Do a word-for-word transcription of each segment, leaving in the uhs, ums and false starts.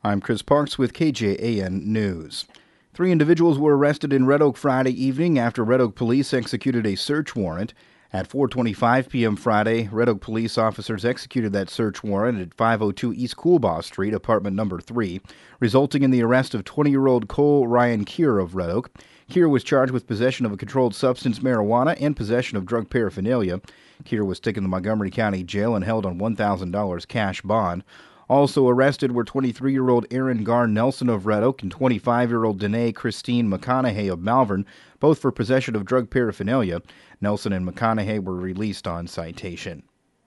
I'm Chris Parks with K J A N News. Three individuals were arrested in Red Oak Friday evening after Red Oak police executed a search warrant. At four twenty-five p.m. Friday, Red Oak police officers executed that search warrant at five oh two East Coolbaugh Street, apartment number three, resulting in the arrest of twenty-year-old Cole Ryan Keir of Red Oak. Keir was charged with possession of a controlled substance, marijuana, and possession of drug paraphernalia. Keir was taken to Montgomery County Jail and held on one thousand dollars cash bond. Also arrested were twenty-three-year-old Aaron Gar Nelson of Red Oak and twenty-five-year-old Danae Christine McConaughey of Malvern, both for possession of drug paraphernalia. Nelson and McConaughey were released on citation.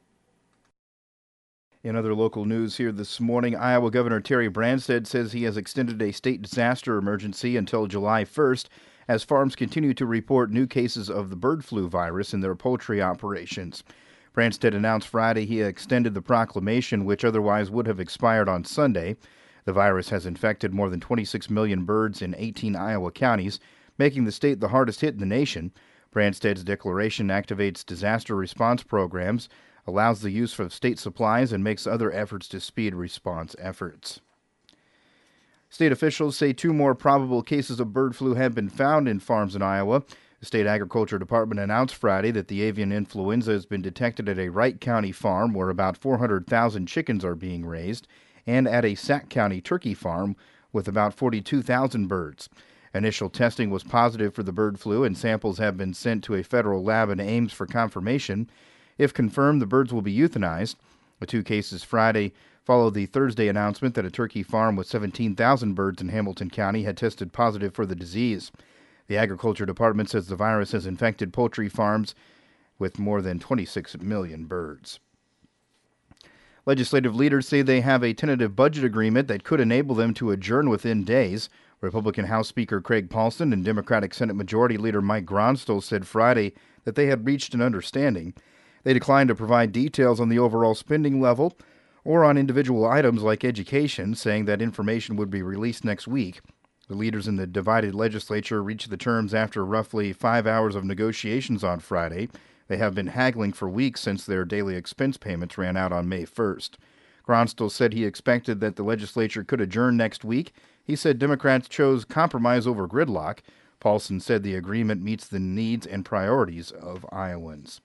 In other local news here this morning, Iowa Governor Terry Branstad says he has extended a state disaster emergency until July first as farms continue to report new cases of the bird flu virus in their poultry operations. Branstad announced Friday he extended the proclamation, which otherwise would have expired on Sunday. The virus has infected more than twenty-six million birds in eighteen Iowa counties, making the state the hardest hit in the nation. Branstad's declaration activates disaster response programs, allows the use of state supplies, and makes other efforts to speed response efforts. State officials say two more probable cases of bird flu have been found in farms in Iowa. The State Agriculture Department announced Friday that the avian influenza has been detected at a Wright County farm where about four hundred thousand chickens are being raised, and at a Sac County turkey farm with about forty-two thousand birds. Initial testing was positive for the bird flu, and samples have been sent to a federal lab in Ames for confirmation. If confirmed, the birds will be euthanized. The two cases Friday followed the Thursday announcement that a turkey farm with seventeen thousand birds in Hamilton County had tested positive for the disease. The Agriculture Department says the virus has infected poultry farms with more than twenty-six million birds. Legislative leaders say they have a tentative budget agreement that could enable them to adjourn within days. Republican House Speaker Craig Paulson and Democratic Senate Majority Leader Mike Gronstel said Friday that they had reached an understanding. They declined to provide details on the overall spending level or on individual items like education, saying that information would be released next week. The leaders in the divided legislature reached the terms after roughly five hours of negotiations on Friday. They have been haggling for weeks since their daily expense payments ran out on May first. Gronstel said he expected that the legislature could adjourn next week. He said Democrats chose compromise over gridlock. Paulson said the agreement meets the needs and priorities of Iowans.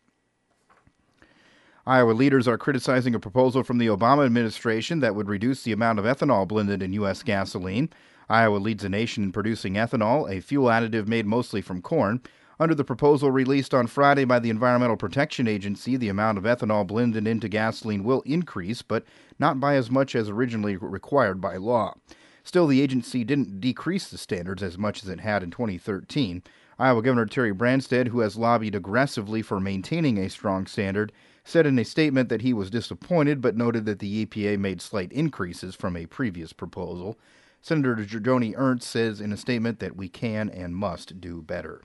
Iowa leaders are criticizing a proposal from the Obama administration that would reduce the amount of ethanol blended in U S gasoline. Iowa leads the nation in producing ethanol, a fuel additive made mostly from corn. Under the proposal released on Friday by the Environmental Protection Agency, the amount of ethanol blended into gasoline will increase, but not by as much as originally required by law. Still, the agency didn't decrease the standards as much as it had in twenty thirteen. Iowa Governor Terry Branstad, who has lobbied aggressively for maintaining a strong standard, said in a statement that he was disappointed, but noted that the E P A made slight increases from a previous proposal. Senator Joni Ernst says in a statement that we can and must do better.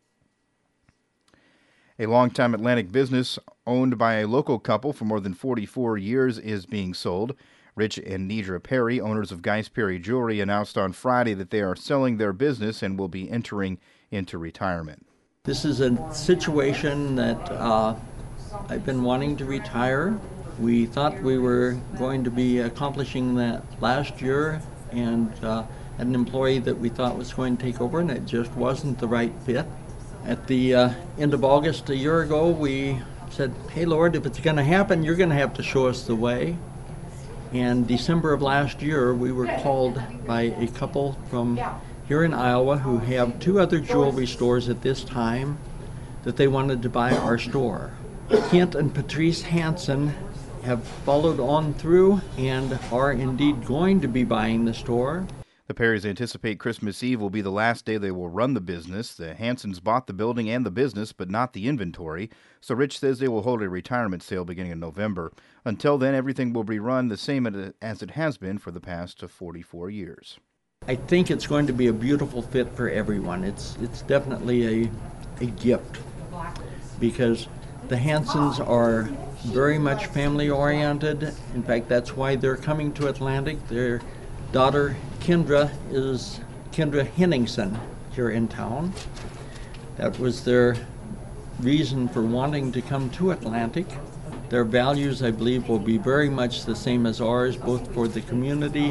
A longtime Atlantic business owned by a local couple for more than forty-four years is being sold. Rich and Nedra Perry, owners of Geis Perry Jewelry, announced on Friday that they are selling their business and will be entering into retirement. This is a situation that uh, I've been wanting to retire. We thought we were going to be accomplishing that last year, and uh, had an employee that we thought was going to take over, and it just wasn't the right fit. At the uh, end of August a year ago, we said, hey Lord, if it's going to happen, you're going to have to show us the way. And December of last year, we were called by a couple from here in Iowa who have two other jewelry stores at this time that they wanted to buy our store. Kent and Patrice Hansen have followed on through and are indeed going to be buying the store. The Perrys anticipate Christmas Eve will be the last day they will run the business. The Hansons bought the building and the business, but not the inventory. So Rich says they will hold a retirement sale beginning in November. Until then, everything will be run the same as it has been for the past forty-four years. I think it's going to be a beautiful fit for everyone. It's it's definitely a a gift, because the Hansons are very much family-oriented. In fact, that's why they're coming to Atlantic. Their daughter, Kendra, is Kendra Henningsen here in town. That was their reason for wanting to come to Atlantic. Their values, I believe, will be very much the same as ours, both for the community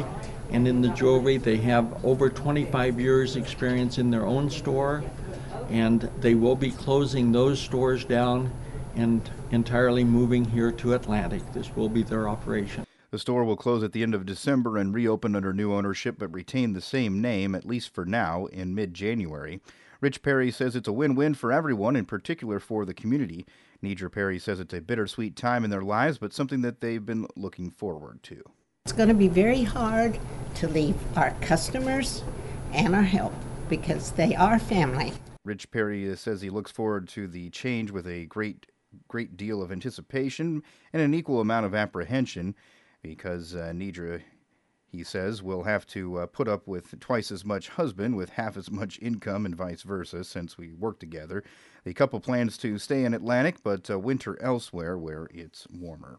and in the jewelry. They have over twenty-five years experience in their own store, and they will be closing those stores down and entirely moving here to Atlantic. This will be their operation. The store will close at the end of December and reopen under new ownership, but retain the same name, at least for now, in mid-January. Rich Perry says it's a win-win for everyone, in particular for the community. Nidra Perry says it's a bittersweet time in their lives, but something that they've been looking forward to. It's going to be very hard to leave our customers and our help because they are family. Rich Perry says he looks forward to the change with a great, great deal of anticipation and an equal amount of apprehension because uh, Nidra, he says, will have to uh, put up with twice as much husband with half as much income and vice versa since we work together. The couple plans to stay in Atlantic but uh, winter elsewhere where it's warmer.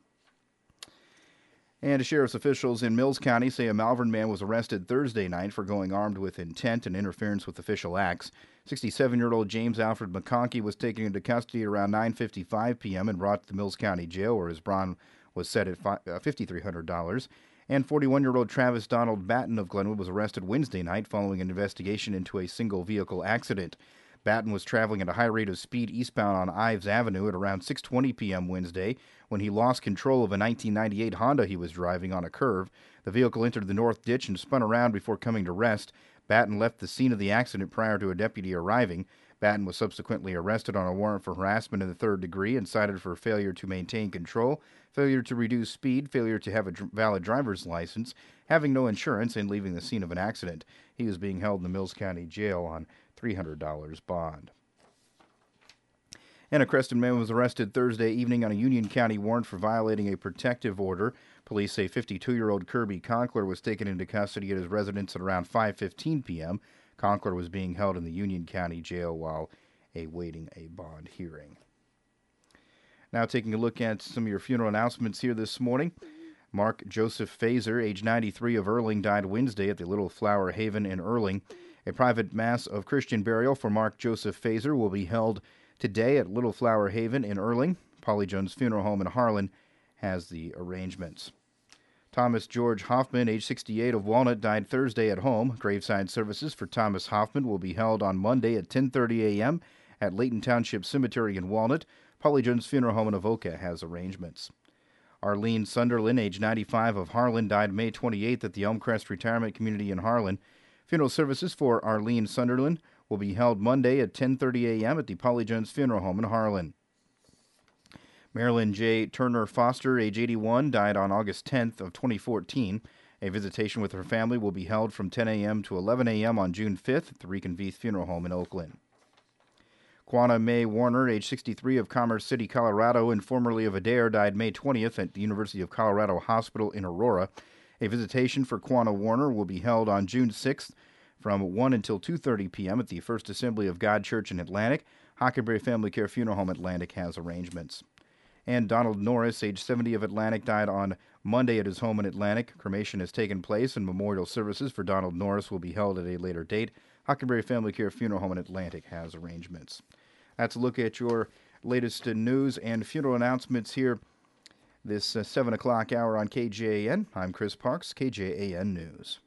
And sheriff's officials in Mills County say a Malvern man was arrested Thursday night for going armed with intent and interference with official acts. sixty-seven-year-old James Alfred McConkey was taken into custody at around nine fifty-five p.m. and brought to the Mills County Jail, where his bond was set at five thousand three hundred dollars. And forty-one-year-old Travis Donald Batten of Glenwood was arrested Wednesday night following an investigation into a single-vehicle accident. Batten was traveling at a high rate of speed eastbound on Ives Avenue at around six twenty p.m. Wednesday when he lost control of a nineteen ninety-eight Honda he was driving on a curve. The vehicle entered the north ditch and spun around before coming to rest. Batten left the scene of the accident prior to a deputy arriving. Batten was subsequently arrested on a warrant for harassment in the third degree and cited for failure to maintain control, failure to reduce speed, failure to have a dr- valid driver's license, having no insurance, and leaving the scene of an accident. He was being held in the Mills County Jail on three hundred dollars bond. And a Creston man was arrested Thursday evening on a Union County warrant for violating a protective order. Police say fifty-two-year-old Kirby Conkler was taken into custody at his residence at around five fifteen p.m. Conkler was being held in the Union County Jail while awaiting a bond hearing. Now taking a look at some of your funeral announcements here this morning. Mark Joseph Fazer, age ninety-three, of Erling, died Wednesday at the Little Flower Haven in Erling. A private mass of Christian burial for Mark Joseph Fazer will be held today at Little Flower Haven in Erling. Polly Jones Funeral Home in Harlan has the arrangements. Thomas George Hoffman, age sixty-eight, of Walnut, died Thursday at home. Graveside services for Thomas Hoffman will be held on Monday at ten thirty a.m. at Layton Township Cemetery in Walnut. Polly Jones Funeral Home in Avoca has arrangements. Arlene Sunderland, age ninety-five, of Harlan, died May twenty-eighth at the Elmcrest Retirement Community in Harlan. Funeral services for Arlene Sunderland will be held Monday at ten thirty a.m. at the Polly Jones Funeral Home in Harlan. Marilyn J. Turner Foster, age eighty-one, died on August tenth of twenty fourteen. A visitation with her family will be held from ten a.m. to eleven a.m. on June fifth at the Reconveith Funeral Home in Oakland. Quanah May Warner, age sixty-three, of Commerce City, Colorado, and formerly of Adair, died May twentieth at the University of Colorado Hospital in Aurora. A visitation for Quanah Warner will be held on June sixth from one until two thirty p.m. at the First Assembly of God Church in Atlantic. Hockenberry Family Care Funeral Home Atlantic has arrangements. And Donald Norris, age seventy, of Atlantic, died on Monday at his home in Atlantic. Cremation has taken place, and memorial services for Donald Norris will be held at a later date. Hockenberry Family Care Funeral Home in Atlantic has arrangements. That's a look at your latest news and funeral announcements here this uh, seven o'clock hour on K J A N. I'm Chris Parks, K J A N News.